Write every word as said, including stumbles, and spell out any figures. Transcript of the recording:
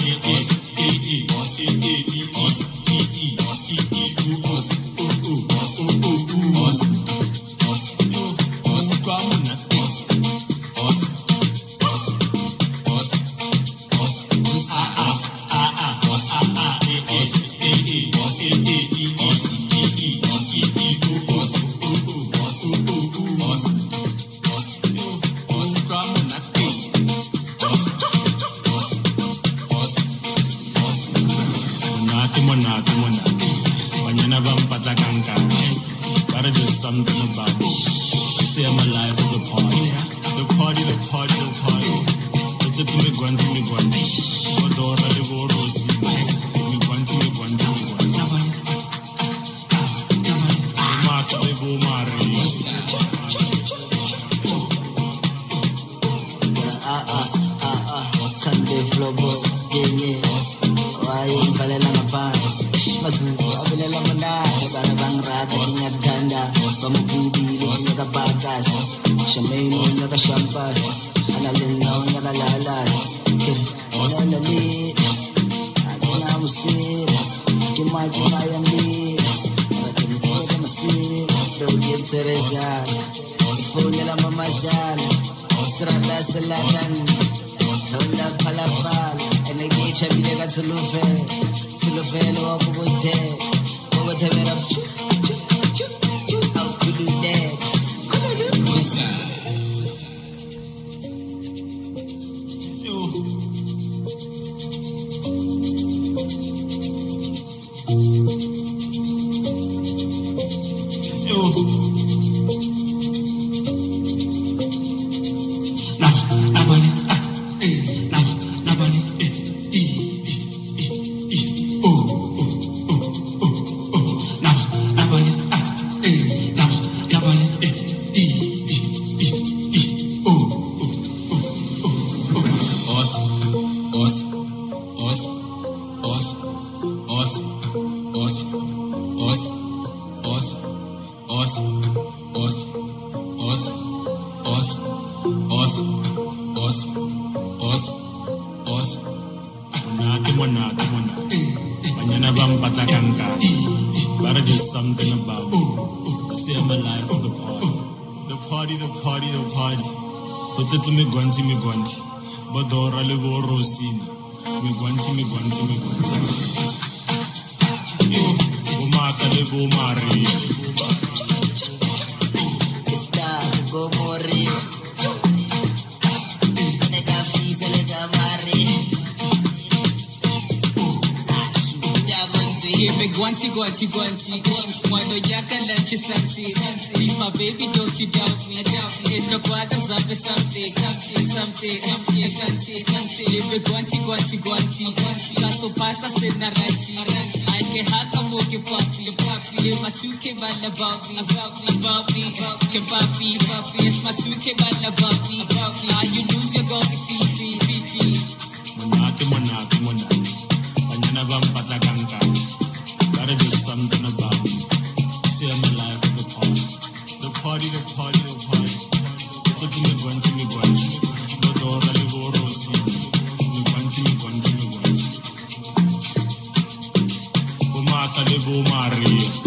Guanti, guanti, guanti, quando ya calanci santi. Please, my baby, don't you doubt me. Entro quadra, sabe something, something, something, something, something. Live guanti, guanti, guanti. Caso passa se narrati. Ai che hata mo che papi, live ma tu che balla about me, about me, about me, che papi, papi. Es ma tu che balla about me, about me. Ah, you lose your gold if easy, easy. Monate, monate, monate. Mañana van pata canca. Gotta do something about me. See, I'm alive for the party. The party, the party, the party. Put me guanti, me guanti. Dodora, livo, rosi. Me guanti, me guanti, me guanti. Umata, livo, Maria.